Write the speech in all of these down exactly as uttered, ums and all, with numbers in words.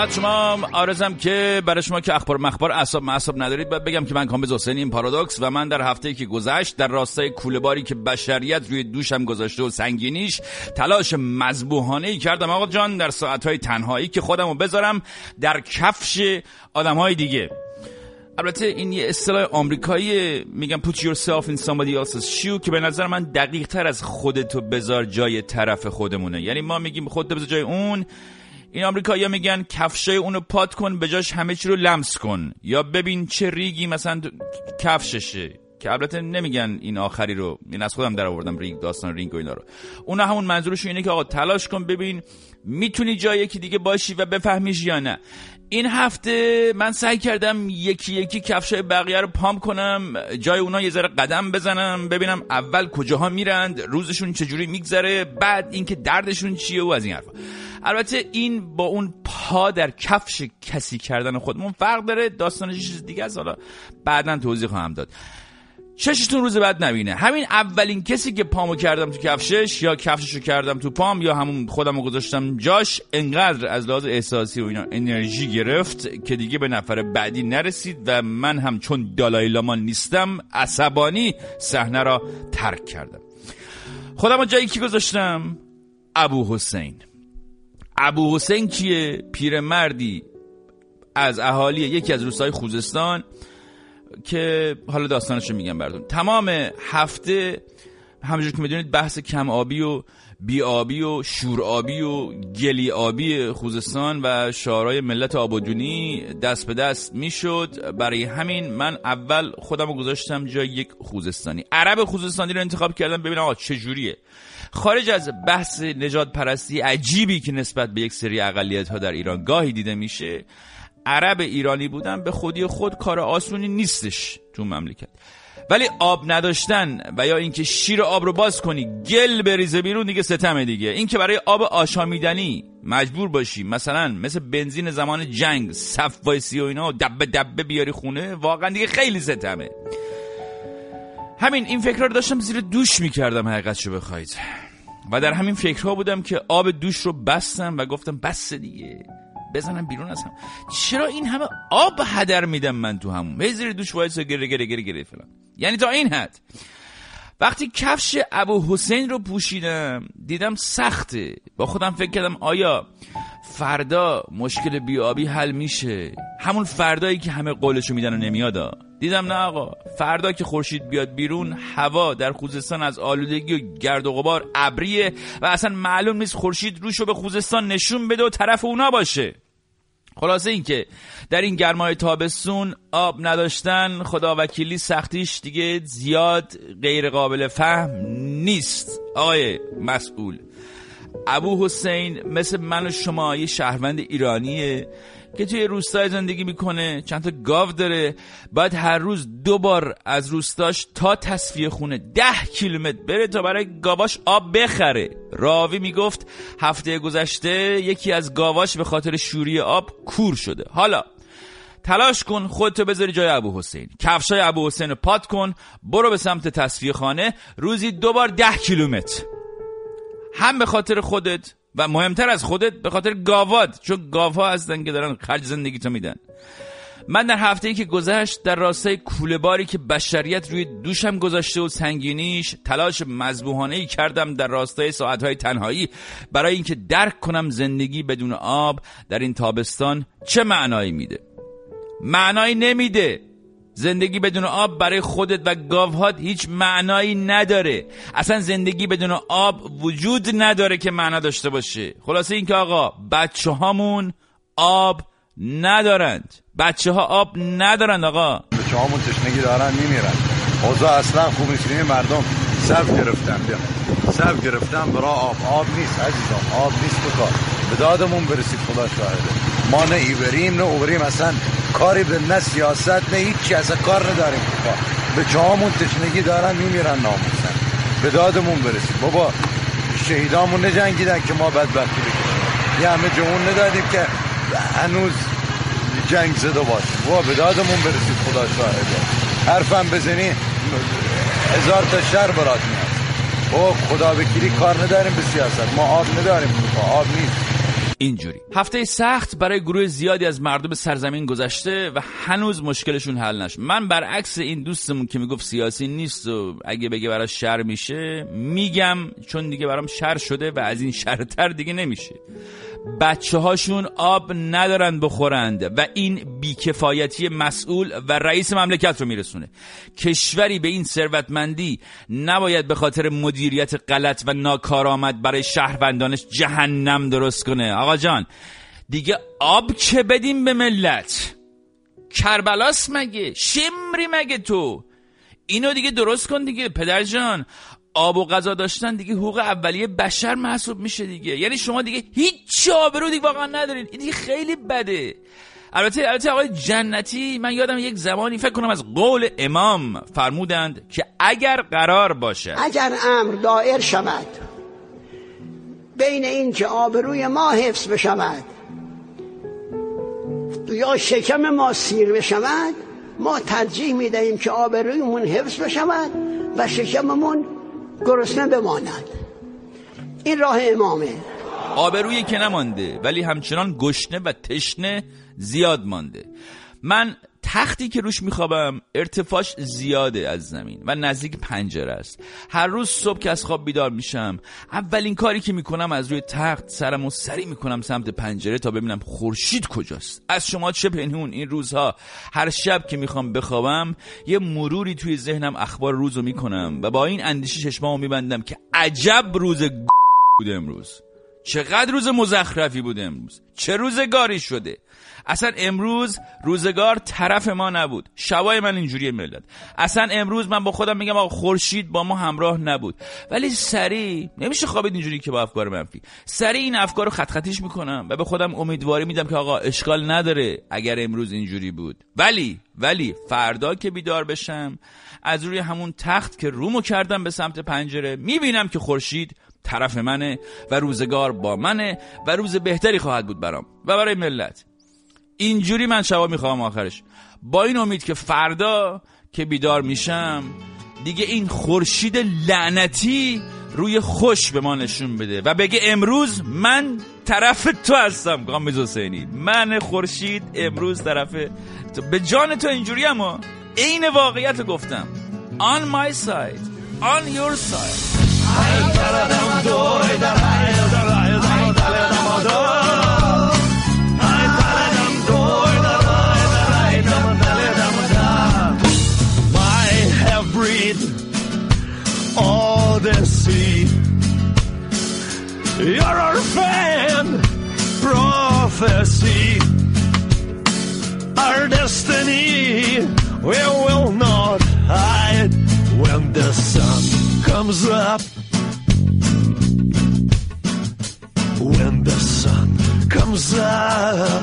خدمت شما عارضم که برای شما که اخبار مخبار اعصاب معصب ندارید باید بگم که من کامبیز حسینی این پارادوکس و من در هفته‌ای که گذشت در راستای کوله‌باری که بشریت روی دوشم گذاشته و سنگینیش تلاش مذبوحانه‌ای کردم آقا جان در ساعت‌های تنهایی که خودمو بذارم در کفش آدم‌های دیگه. البته این یه اصطلاح آمریکایی، میگم put yourself in somebody else's shoe، که به نظر من دقیق تر از خودتو بذار جای طرف خودمونه. یعنی ما میگیم خودتو بذار جای اون، این آمریکایی‌ها میگن کفشای اونو پات کن به جاش همه چی رو لمس کن، یا ببین چه ریگی مثلا کفششه، که البته نمیگن این آخری رو، این از خودم در آوردم ریگ، داستان ریگ و اینا رو. اونا همون منظورشون اینه که آقا تلاش کن ببین میتونی جای یکی دیگه باشی و بفهمیش یا نه. این هفته من سعی کردم یکی یکی کفشای بقیه رو پام کنم، جای اونا یه ذره قدم بزنم، ببینم اول کجاها میرند، روزشون چجوری میگذره، بعد اینکه دردشون چیه و از این حرفا. البته این با اون پا در کفش کسی کردن خودمون فرق داره، داستانش چیز دیگه است، حالا بعداً توضیح خواهم داد. چشتون روز بعد نبینه. همین اولین کسی که پامو کردم تو کفشش یا کفششو کردم تو پام یا همون خودمو گذاشتم جاش، انقدر از لحاظ احساسی و اینا انرژی گرفت که دیگه به نفر بعدی نرسید و من هم چون دالای لاما نیستم عصبانی صحنه را ترک کردم. خودمو جایی کی گذاشتم؟ ابو حسین. ابو حسین کیه؟ پیرمردی از اهالی یکی از روستاهای خوزستان که حالا داستانشو میگم براتون. تمام هفته همونجور که میدونید بحث کم آبی و بی آبی و شور آبی و گلی آبی خوزستان و شعارهای ملت آبادونی دست به دست میشد. برای همین من اول خودمو گذاشتم جای یک خوزستانی، عرب خوزستانی رو انتخاب کردم ببینم آقا چجوریه. خارج از بحث نژاد پرستی عجیبی که نسبت به یک سری اقلیت ها در ایران گاهی دیده میشه، عرب ایرانی بودن به خودی خود کار آسونی نیستش تو مملکت، ولی آب نداشتن و یا اینکه شیر آب رو باز کنی گل بریزه بیرون دیگه ستمه دیگه. این که برای آب آشامیدنی مجبور باشی مثلا مثل بنزین زمان جنگ صف وایسی و اینا دبه دبه بیاری خونه، واقعا دیگه خیلی ستمه. همین این فکرها رو داشتم زیر دوش میکردم حقیقتشو بخواید، و در همین فکرها بودم که آب دوش رو بستم و گفتم بس دیگه بزنم بیرون از هم. چرا این همه آب هدر میدم من تو همون؟ به زیر دوش وایسا گره گره گره گره فلان. یعنی تا این حد. وقتی کفش ابو حسین رو پوشیدم دیدم سخته. با خودم فکر کردم آیا فردا مشکل بیابی حل میشه؟ همون فردایی که همه قولشو میدن و نمیاد. دیدم نه آقا، فردا که خورشید بیاد بیرون هوا در خوزستان از آلودگی و گرد و غبار ابریه و اصلا معلوم نیست خورشید روشو به خوزستان نشون بده و طرف اونا باشه. خلاصه این که در این گرمای تابستون آب نداشتن خدا وکیلی سختیش دیگه زیاد غیر قابل فهم نیست. آقای مسئول، ابو حسین مثل من و شما یه شهروند ایرانیه که توی روستای زندگی میکنه، چند تا گاو داره، باید هر روز دو بار از روستاش تا تصفیه خونه ده کیلومتر بره تا برای گاواش آب بخره. راوی میگفت هفته گذشته یکی از گاواش به خاطر شوری آب کور شده. حالا تلاش کن خودتو بذاری جای ابو حسین، کفشای ابو حسین رو پات کن، برو به سمت تصفیه خانه روزی دو بار ده کیلومتر، هم به خاطر خودت و مهمتر از خودت به خاطر گاوات، چون گاوها هستن که دارن خرج زندگی تو میدن. من در هفته‌ای که گذشت در راستای کوله‌باری که بشریت روی دوشم گذاشته و سنگینیش تلاش مذبوحانه‌ای کردم در راستای ساعت‌های تنهایی برای اینکه درک کنم زندگی بدون آب در این تابستان چه معنایی میده. معنایی نمیده. زندگی بدون آب برای خودت و گاوهات هیچ معنایی نداره. اصلا زندگی بدون آب وجود نداره که معنا داشته باشه. خلاصه این که آقا بچه هامون آب ندارند. بچه ها آب ندارند آقا. بچه هامون تشنگی دارن میمیرن. اوضاع اصلا خوب نیست. مردم صف گرفتن بیا صف گرفتن برای آب. آب نیست عزیزم، آب نیست تو کار. به دادمون برسید خدا شاهده. ما نه ایبریم نه اوبریم، اصلا کاری به نه سیاست نه هیچی، اصلا کار نداریم تو کار. بچه هامون تشنگی دارن میمیرن ناموسن. به دادمون برسید بابا. شهیدامون نجنگیدن که ما بدبختی بکشیم، یه همه جمعون ندادیم که هنوز جنگ زده باشیم. بابا به دادمون برسید خدا شاهده. حرفم بزنی هزار تا شر برات میاد. بابا خدا وکیلی کار نداریم به سیاست. ما آب نداریم تو کار. آب نیست. اینجوری هفته سخت برای گروه زیادی از مردم سرزمین گذشته و هنوز مشکلشون حل نشد. من برعکس این دوستمون که میگفت سیاسی نیست و اگه بگه برای شر میشه، میگم چون دیگه برام شر شده و از این شرتر دیگه نمیشه. بچه هاشون آب ندارن بخورند و این بیکفایتی مسئول و رئیس مملکت رو میرسونه. کشوری به این ثروتمندی نباید به خاطر مدیریت غلط و ناکارآمد برای شهروندانش جهنم درست کنه. آقا جان دیگه آب چه بدیم به ملت؟ کربلاس مگه؟ شمری مگه تو؟ اینو دیگه درست کن دیگه پدر جان. آب و غذا داشتن دیگه حقوق اولیه بشر محسوب میشه دیگه. یعنی شما دیگه هیچ آبرو دیگه واقعا ندارین. این دیگه خیلی بده. البته البته آقای جنتی من یادم یک زمانی فکر کنم از قول امام فرمودند که اگر قرار باشه اگر امر دایر شود بین این که آبروی ما حفظ بشود یا شکم ما سیر بشود، ما ترجیح میدهیم که آبرویمون حفظ بشود و شکممون گرسنه بماند. این راه امامه. آبرویی که نمانده ولی همچنان گشنه و تشنه زیاد مانده. من تختی که روش میخوابم ارتفاعش زیاده از زمین و نزدیک پنجره است. هر روز صبح که از خواب بیدار میشم اولین کاری که میکنم از روی تخت سرمو سری میکنم سمت پنجره تا ببینم خورشید کجاست. از شما چه پنهون این روزها هر شب که میخوام بخوابم یه مروری توی ذهنم اخبار روزو میکنم و با این اندیشه چشمامو میبندم که عجب روز بود امروز. چقدر روز مزخرفی بود امروز. چه روزگاری شده. اصلا امروز روزگار طرف ما نبود. شبای من اینجوریه ملت. اصلا امروز من با خودم میگم آقا خورشید با ما همراه نبود. ولی سریع نمیشه خوابید اینجوری که با افکار منفی. سریع این افکار رو خط خطیش میکنم و به خودم امیدواری میدم که آقا اشکال نداره اگر امروز اینجوری بود. ولی ولی فردا که بیدار بشم از روی همون تخت که رومو کردم به سمت پنجره میبینم که خورشید طرف منه و روزگار با منه و روز بهتری خواهد بود برام و برای ملت. اینجوری من شبا میخوام آخرش با این امید که فردا که بیدار میشم دیگه این خورشید لعنتی روی خوش به ما نشون بده و بگه امروز من طرف تو هستم. قامیز حسینی من خورشید امروز طرف تو. به جان تو اینجوری اما این واقعیت رو گفتم. On my side, on your side. Odyssey, you're our fan prophecy, our destiny we will not hide. When the sun comes up, when the sun comes up,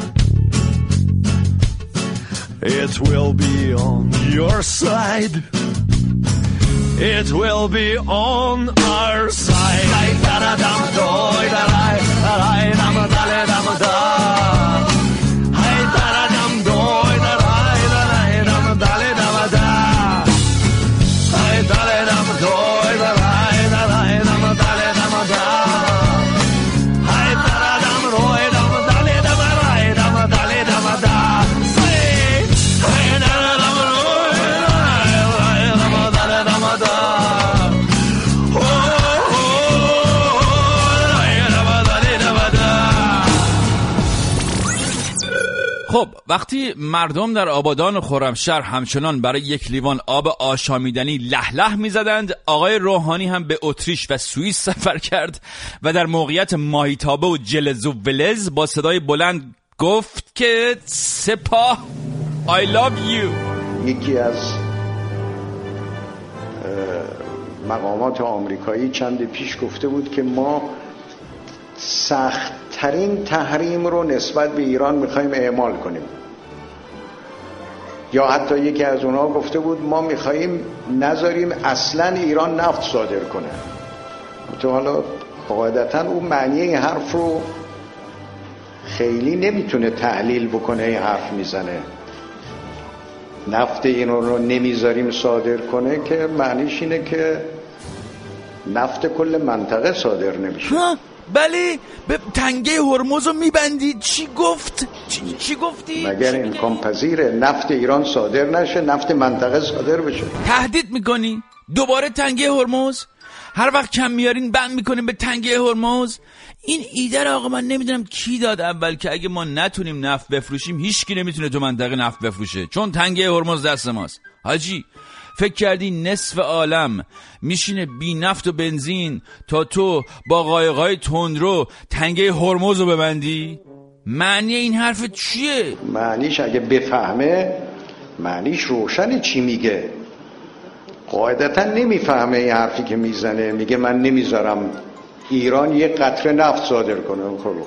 it will be on your side. It will be on our side. Ay, da-da-dam, doy, da-dai, da-dai, dam-a-dale, dam-a-da. Ay, da-da-dam, doy, da-dai, da-dai, dam-a-dale, dam-a-da. Ay, da-da-dam, doy, da-dai, da-dai, dam-a-dale, dam-a-da. Ay, da-da-dam, doy, dam-a-dale, dam-a-dai, dam-a-dale, dam-a-da. Say, ay, da-da-dam, doy, da-dai, dam-a-dale, dam-a-da. خب وقتی مردم در آبادان و خرمشهر همچنان برای یک لیوان آب آشامیدنی له له می‌زدند، آقای روحانی هم به اتریش و سوئیس سفر کرد و در موقعیت ماهیتابه و جلز و ولز با صدای بلند گفت که سپاه I love you. یکی از مقامات آمریکایی چند پیش گفته بود که ما سخت‌ترین تحریم رو نسبت به ایران می‌خوایم اعمال کنیم. یا حتی یکی از اونها گفته بود ما می‌خوایم نذاریم اصلاً ایران نفت صادر کنه. تو حالا قاعدتاً اون معنی این حرف رو خیلی نمیتونه تحلیل بکنه. این حرف میزنه نفت این رو نمیذاریم صادر کنه که معنیش اینه که نفت کل منطقه صادر نمیشه. بله به تنگه هرمز رو میبندید. چی گفت؟ چی, چی گفتی؟ مگر امکان پذیره نفت ایران صادر نشه، نفت منطقه صادر بشه؟ تهدید میکنی دوباره تنگه هرمز؟ هر وقت کم میارین بند میکنیم به تنگه هرمز؟ این ایده را آقا من نمیدونم کی داد اول که اگه ما نتونیم نفت بفروشیم هیچکی نمیتونه تو منطقه نفت بفروشه، چون تنگه هرمز دست ماست. حاجی فکر کردی نصف عالم میشینه بی نفت و بنزین تا تو با قایقای تندرو تنگه هرمز رو ببندی؟ معنی این حرف چیه؟ معنیش اگه بفهمه معنیش روشنه چی میگه. قاعدتا نمیفهمه این حرفی که میزنه، میگه من نمیذارم ایران یه قطره نفت صادر کنه. اون کارو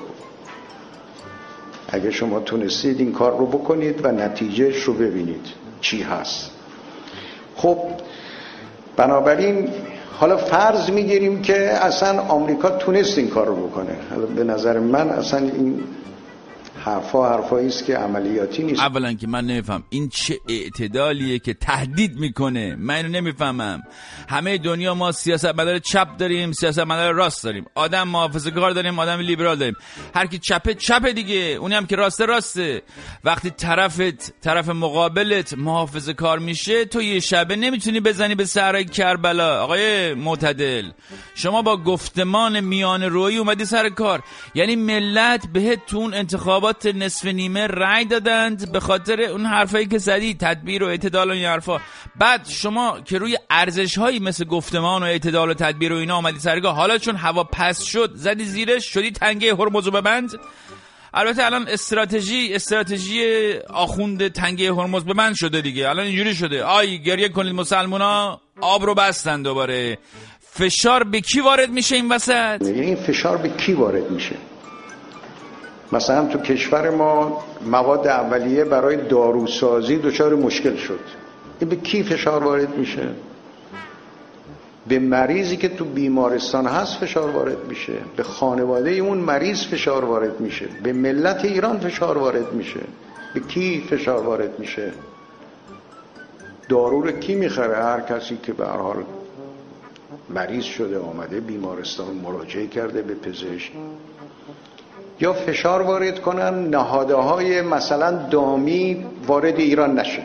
اگه شما تونستید این کار رو بکنید و نتیجهش رو ببینید چی هست. خب بنابراین حالا فرض میگیریم که اصلا آمریکا تونست این کار رو بکنه. حالا به نظر من اصلا این حرفا حرفایی است که عملیاتی نیست. اولا که من نمیفهم این چه اعتدالیه که تهدید میکنه، من اینو نمیفهمم. همه دنیا ما سیاستمدار چپ داریم، سیاستمدار راست داریم، آدم محافظه‌کار داریم، آدم لیبرال داریم. هر کی چپه چپه دیگه، اونی هم که راسته راسته. وقتی طرفت طرف مقابلت محافظه‌کار میشه تو یه شبه نمیتونی بزنی به صحرای کربلا. آقای معتدل شما با گفتمان میان رویی اومدی سر کار، یعنی ملت بهت تو اون انتخابات نصف نیمه رای دادند به خاطر اون حرفایی که زدی، تدبیر و اعتدال و این حرفا. بعد شما که روی ارزش‌هایی مثل گفتمان و اعتدال و تدبیر و اینا اومدی سرگاه، حالا چون هوا پس شد زدی زیرش، شدی تنگه هرمز رو ببند. البته الان استراتژی استراتژی آخوند تنگه هرمز ببند شده دیگه، الان اینجوری شده آی گریه کنید مسلمونا، آب رو بستن دوباره. فشار به کی وارد میشه این وسط؟ این فشار به کی وارد میشه؟ مثلا تو کشور ما مواد اولیه برای داروسازی دچار مشکل شد، این به کی فشار وارد میشه؟ به مریضی که تو بیمارستان هست فشار وارد میشه، به خانواده اون مریض فشار وارد میشه، به ملت ایران فشار وارد میشه. به کی فشار وارد میشه؟ دارو رو کی میخره؟ هر کسی که به هر حال مریض شده آمده بیمارستان مراجعه کرده به پزشک. یا فشار وارد کنن نهادهای مثلا دامی وارد ایران نشه.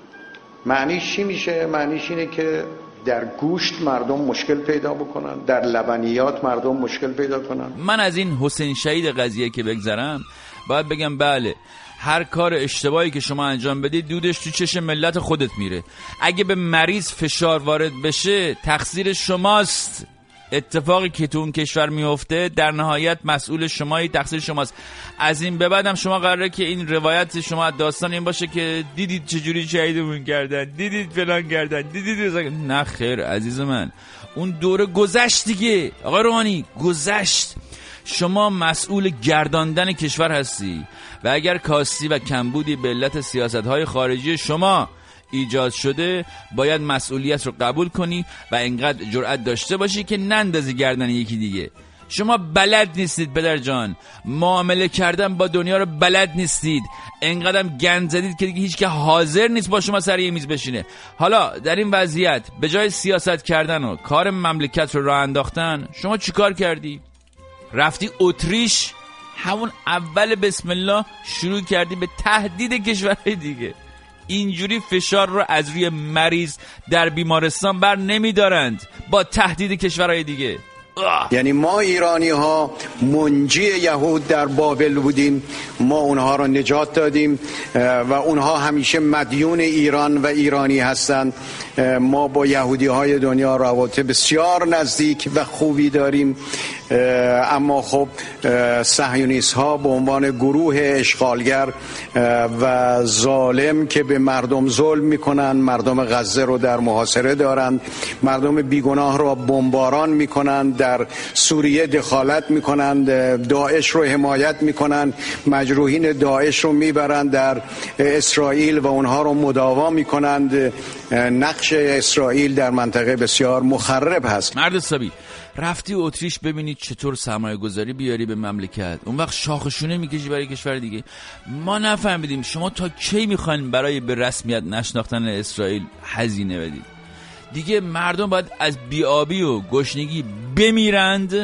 معنیش چی میشه؟ معنیش اینه که در گوشت مردم مشکل پیدا بکنن، در لبنیات مردم مشکل پیدا کنن. من از این حسین شهید قضیه که بگذرم باید بگم بله، هر کار اشتباهی که شما انجام بدید دودش تو چشم ملت خودت میره. اگه به مریض فشار وارد بشه تقصیر شماست. اتفاقی که تو اون کشور میفته در نهایت مسئول شمایی، تقصیر شماست. از این به بعدم شما قراره که این روایت شما داستان این باشه که دیدید چجوری شهیدمون کردن، دیدید فلان کردن، دیدید رزا... نه خیر عزیز من، اون دوره گذشت دیگه. آقای روحانی گذشت. شما مسئول گرداندن کشور هستی و اگر کاستی و کمبودی به علت سیاست‌های خارجی شما ایجاد شده باید مسئولیت رو قبول کنی و انقدر جرأت داشته باشی که نندازی گردن یکی دیگه. شما بلد نیستید پدر جان، معامله کردن با دنیا رو بلد نیستید، انقدرم گند زدید که دیگه هیچ که حاضر نیست با شما سر یه میز بشینه. حالا در این وضعیت به جای سیاست کردن و کار مملکت رو راه انداختن شما چیکار کردی؟ رفتی اتریش، همون اول بسم الله شروع کردی به تهدید کشورهای دیگه. اینجوری فشار رو از روی مریض در بیمارستان بر نمیدارند با تهدید کشورهای دیگه. یعنی ما ایرانی ها منجی یهود در بابل بودیم، ما اونها رو نجات دادیم و اونها همیشه مدیون ایران و ایرانی هستند. ما با یهودی های دنیا روابط بسیار نزدیک و خوبی داریم، اما خب صهیونیست ها به عنوان گروه اشغالگر و ظالم که به مردم ظلم میکنن، مردم غزه رو در محاصره دارند، مردم بیگناه رو بمباران میکنند، در سوریه دخالت میکنند، داعش رو حمایت میکنند، مجروحین داعش رو میبرند در اسرائیل و اونها رو مداوا میکنند. نقش اسرائیل در منطقه بسیار مخرب هست. مرد حسابی رفتی اتریش ببینید چطور سرمایه گذاری بیاری به مملکت، اون وقت شاخشونه میکشی برای کشور دیگه. ما نفهمیدیم شما تا کی میخواین برای به رسمیت نشناختن اسرائیل هزینه بدید؟ دیگه مردم باید از بیابی و گشنگی بمیرند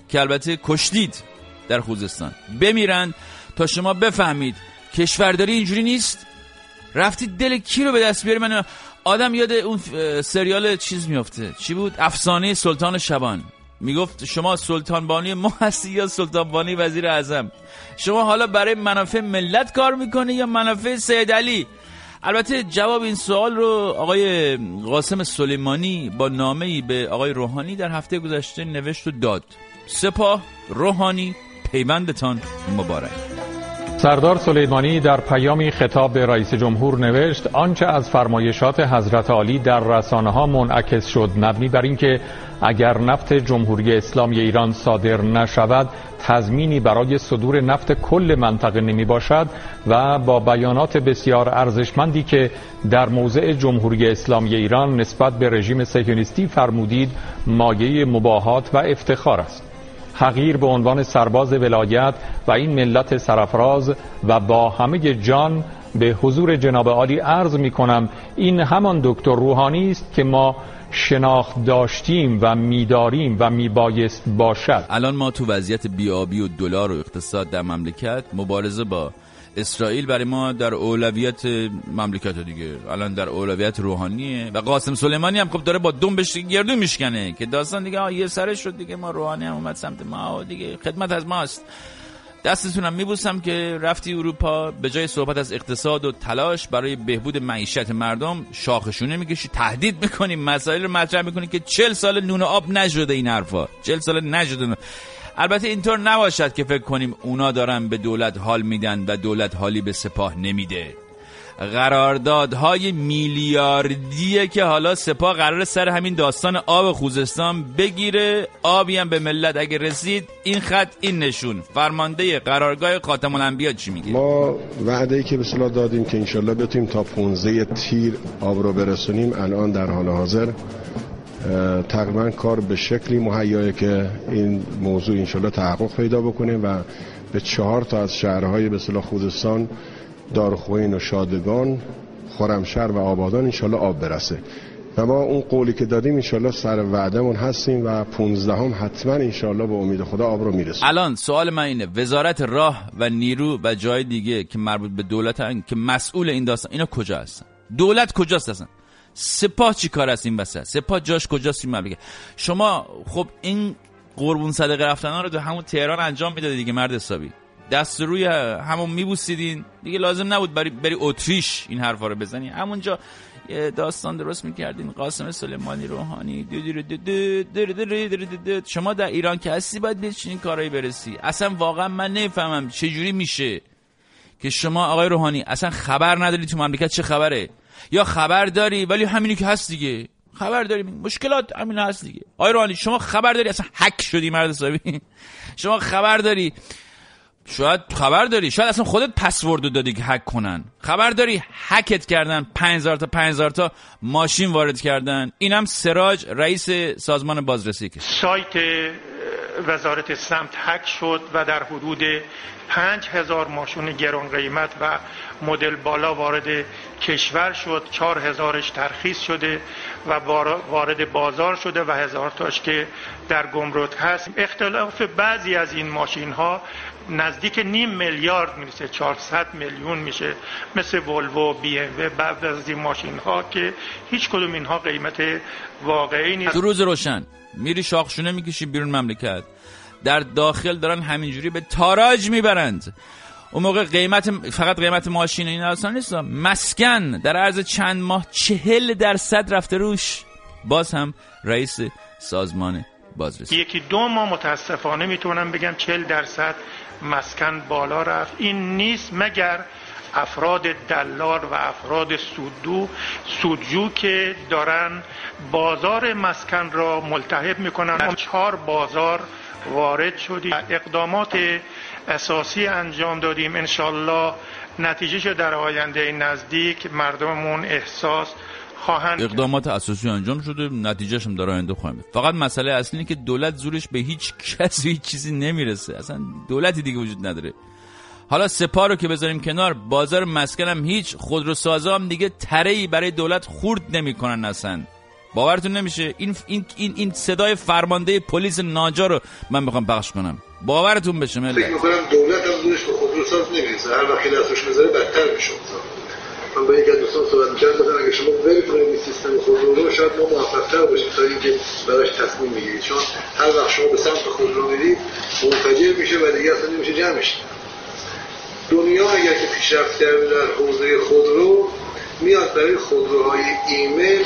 که البته کشتید در خوزستان بمیرن تا شما بفهمید کشورداری اینجوری نیست. رفتید دل کی رو به دست بیاری؟ من آدم یاد اون سریال چیز میفته، چی بود؟ افسانه سلطان شبان. میگفت شما سلطان بانی ما هستی یا سلطان بانی وزیر اعظم؟ شما حالا برای منافع ملت کار میکنی یا منافع سید علی؟ البته جواب این سوال رو آقای قاسم سلیمانی با نامه‌ای به آقای روحانی در هفته گذشته نوشت و داد. سپاه، روحانی، پیوندتان مبارک. سردار سلیمانی در پیامی خطاب به رئیس جمهور نوشت آنچه از فرمایشات حضرت عالی در رسانه‌ها منعکس شد مبنی بر اینکه اگر نفت جمهوری اسلامی ایران صادر نشود تضمینی برای صدور نفت کل منطقه نمی باشد و با بیانات بسیار ارزشمندی که در موضع جمهوری اسلامی ایران نسبت به رژیم صهیونیستی فرمودید مایه مباهات و افتخار است. حقیر به عنوان سرباز ولایت و این ملت سرفراز و با همه جان به حضور جناب عالی عرض می کنم این همان دکتر روحانی است که ما شناخت داشتیم و می‌داریم و میبایست باشد. الان ما تو وضعیت بیابی و دلار و اقتصاد در مملکت، مبارزه با اسرائیل برای ما در اولویت مملکت دیگه، الان در اولویت روحانیه و قاسم سلیمانی هم خب داره با دنبش گردو میشکنه که داستان دیگه یه سرش شد دیگه، ما روحانی هم اومد سمت ما دیگه، خدمت از ماست. دستتونم میبوسم که رفتی اروپا به جای صحبت از اقتصاد و تلاش برای بهبود معیشت مردم شاخشونه میکشی، تهدید میکنی، مسائل رو مطرح میکنی که چهل سال نون و آب نشده این حرفا، چهل سال نشده. البته اینطور نباشد که فکر کنیم اونا دارن به دولت حال میدن و دولت حالی به سپاه نمیده. قراردادهای میلیاردیه که حالا سپاه قرار سر همین داستان آب خوزستان بگیره. آبی هم به ملت اگه رسید این خط این نشون. فرمانده قرارگاه خاتم الانبیا چی میگه؟ ما وعده‌ای که به اصطلاح دادیم که انشالله بتونیم تا پانزده تیر آب رو برسونیم، الان در حال حاضر تقریبا کار به شکلی مهیاه که این موضوع انشالله تحقق پیدا بکنه و به چهار تا از شهرهای به اصطلاح خوزستان، دارخوین و شادگان، خرمشهر و آبادان انشالله آب برسه و ما اون قولی که دادیم انشالله سر وعدمون هستیم و پونزدهم حتما انشالله با امید خدا آب رو میرسیم. الان سوال من اینه، وزارت راه و نیرو و جای دیگه که مربوط به دولتن که مسئول این داستان، اینا کجا هستن؟ دولت کجاست هستن؟ سپاه چی کار است این وسط؟ سپاه جاش کجاست این مملکت؟ شما خب این قربون صدقه رفتنا رو تو همون تهران انجام میدادید دیگه مرد حسابی، دست روی همون میبوسیدین دیگه، لازم نبود بری بری اتریش این حرفا رو بزنی، همونجا یه داستان درست میکردین. قاسم سلیمانی روحانی دو دو دو دو دو دو دو. شما در ایران که هستی باید به چنین کارایی برسی. اصلا واقعا من نمیفهمم چه جوری میشه که شما آقای روحانی اصلا خبر نداری تو مملکت چه خبره، یا خبر داری ولی همینی که هست دیگه، خبر داری مشکلات همین هست دیگه. آقای روحانی شما خبر داری اصلا هک شدی مرد حسابی؟ شما خبر داری، شاید خبر داری، شاید اصلا خودت پسورد دادی که هک کنن، خبر داری هکت کردن، پنج هزار تا پنج هزار تا ماشین وارد کردن. اینم سراج رئیس سازمان بازرسی که سایت وزارت سمت هک شد و در حدود پنج هزار ماشین گران قیمت و مدل بالا وارد کشور شد، چهار هزارش ترخیص شده و وارد بازار شده و هزار تاش که در گمرک هست. اختلاف بعضی از این ماشین ها نزدیک نیم میلیارد میرسه، چهارصد میلیون میشه، مثل ولوو، بی ام و بعضی از این ماشین ها که هیچ کدوم اینها قیمت واقعی نیست. تو روز روشن میری شاخشونه میکشی بیرون مملکت، در داخل دارن همینجوری به تاراج میبرند. اون موقع قیمت، فقط قیمت ماشین این اصلا نیست، مسکن در عرض چند ماه چهل درصد رفته روش. باز هم رئیس سازمان بازرسی یکی دو ماه متاسفانه میتونم بگم چهل درصد مسکن بالا رفت. این نیست مگر افراد دلال و افراد سودجو سودجو که دارن بازار مسکن را ملتهب میکنن. چهار بازار وارد شدیم، اقدامات اساسی انجام دادیم، انشالله نتیجهش در آینده نزدیک مردممون احساس خواهند. اقدامات اساسی انجام شده، نتیجهش هم در آینده خواهیم. فقط مسئله اصلی اینه که دولت زورش به هیچ کسی هیچ چیزی نمیرسه، اصلا دولتی دیگه وجود نداره. حالا سپاه رو که بذاریم کنار، بازار مسکن هم هیچ، خودروسازا هم دیگه تره‌ای برای دولت خورد نمیکنن، اصلا باورتون نمیشه این این این, این صدای فرمانده پلیس ناجا رو من میخوام پخش کنم، باورتون بشه ملت. فکر میکنم دولت هم دورش به خودروساز نمیرسه، هر وقتی دستش میذاره بدتر میشه. من با یک از دوستان صحبت می‌کردم، گفتم اگه شما ول کنید این سیستم خودرو رو شاید ما موفق‌تر باشیم تا اینکه براش تصمیم بگیرید، چون هر وقت شما به سمت خودرو میرید منفجر میشه و دیگه اصلا نمیشه جمعش. دنیا اگر که پیشرفت کرده در حوزه خودرو، میاد برای خودروهای ایمیل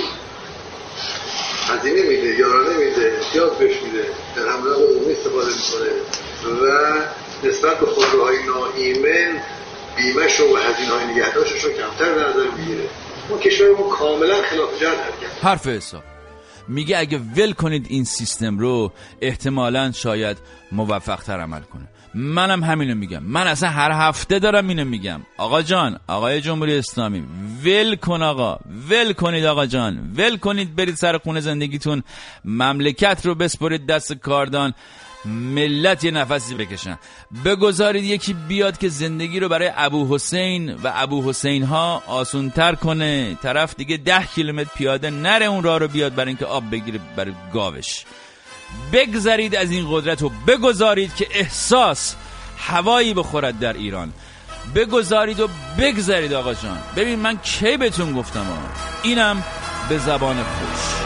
هزینه میده، یارانه میده، امتیاز بهش میده، در حمله عمومی استفاده میکنه و نسبت به خودروهای نا ایمیل بیمه شو و هزینه های نگهداشتش رو کمتر در نظر میگیره. ما کشورمون کاملا خلاف جهت حرکت. حرف حساب میگه اگه ول کنید این سیستم رو احتمالاً شاید موفق تر عمل کنه. منم همینو میگم، من اصلا هر هفته دارم اینو میگم. آقا جان، آقای جمهوری اسلامی ول کن آقا، ول کنید آقا جان، ول کنید، برید سر خونه زندگیتون، مملکت رو بسپرید دست کاردان، ملت یه نفسی بکشن، بگذارید یکی بیاد که زندگی رو برای ابو حسین و ابو حسین ها آسون تر کنه. طرف دیگه ده کیلومتر پیاده نره اون راه رو بیاد برای اینکه آب بگیره برای گاوش. بگذارید از این قدرت و بگذارید که احساس هوایی بخورد در ایران. بگذارید و بگذارید آقا جان. ببین من کی بهتون گفتم آقا. اینم به زبان خوش.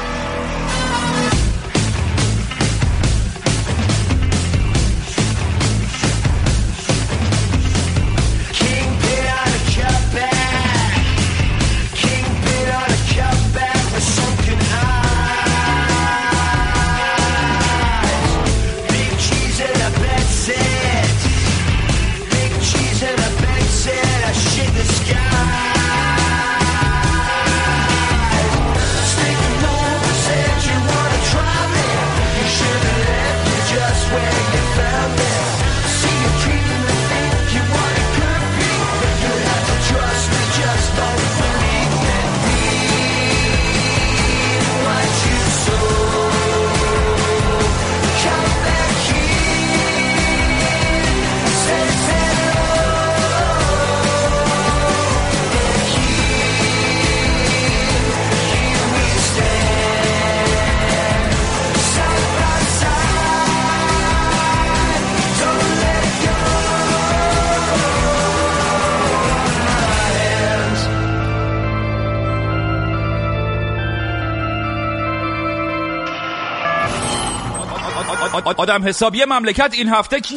آدم حسابی مملکت این هفته کیه؟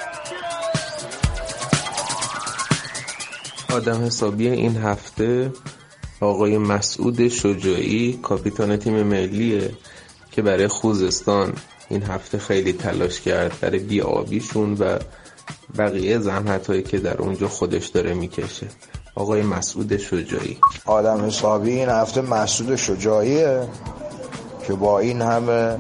آدم حسابی این هفته آقای مسعود شجاعی، کاپیتان تیم ملیه که برای خوزستان این هفته خیلی تلاش کرد برای بی‌آبیشون و بقیه زحمت‌هایی که در اونجا خودش داره میکشه. آقای مسعود شجاعی. آدم حسابی این هفته مسعود شجاعیه که با این همه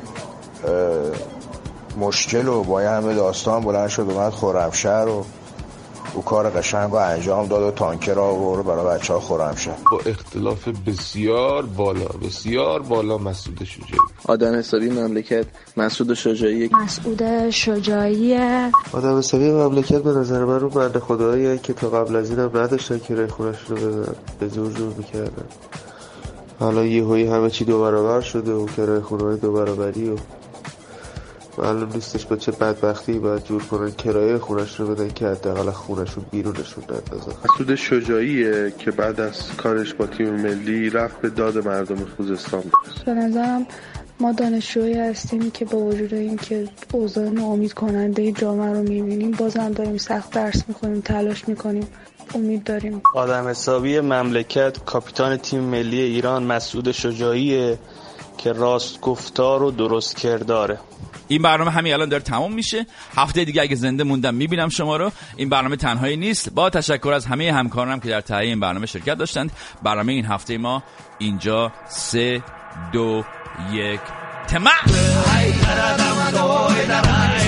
مشکل و با همه داستان بلند شد اومد خرمشهر و او کار قشنگ رو انجام داد و تانکر آورد برای بچه ها خرمشهر با اختلاف بسیار بالا بسیار بالا. مسعود شجاعی. آدم حسابی مملکت مسعود شجاعی. مسعود شجاعی. آدم حسابی مملکت به نظر من رو بنده خداییه که تا قبل از این هم نداشتن که رای خونش رو بزن، به زور جور میکردن. حالا یه هایی همه چی دو برابر شده و که رای خونه دو برابری و معلوم نیستش با چه بدبختی باید جور کنن کرایه خونش رو بدن که حداقل خونشون بیرونشون نندازن. مسعود شجاعیه که بعد از کارش با تیم ملی رفت به داد مردم خوزستان برسه. به نظرم ما دانشجویی هستیم که با وجود این که اوضاع ناامید کننده جامعه رو میبینیم بازم داریم سخت درس میخونیم، تلاش میکنیم، امید داریم. آدم حسابی مملکت کاپیتان تیم ملی ایران مسعود شجاعیه که راست گفتار و درست کرداره. این برنامه همین الان داره تموم میشه. هفته دیگه اگه زنده موندم میبینم شما رو. این برنامه تنهایی نیست. با تشکر از همه همکارانم که در تهیه این برنامه شرکت داشتند. برنامه این هفته ما اینجا سه دو یک تمام.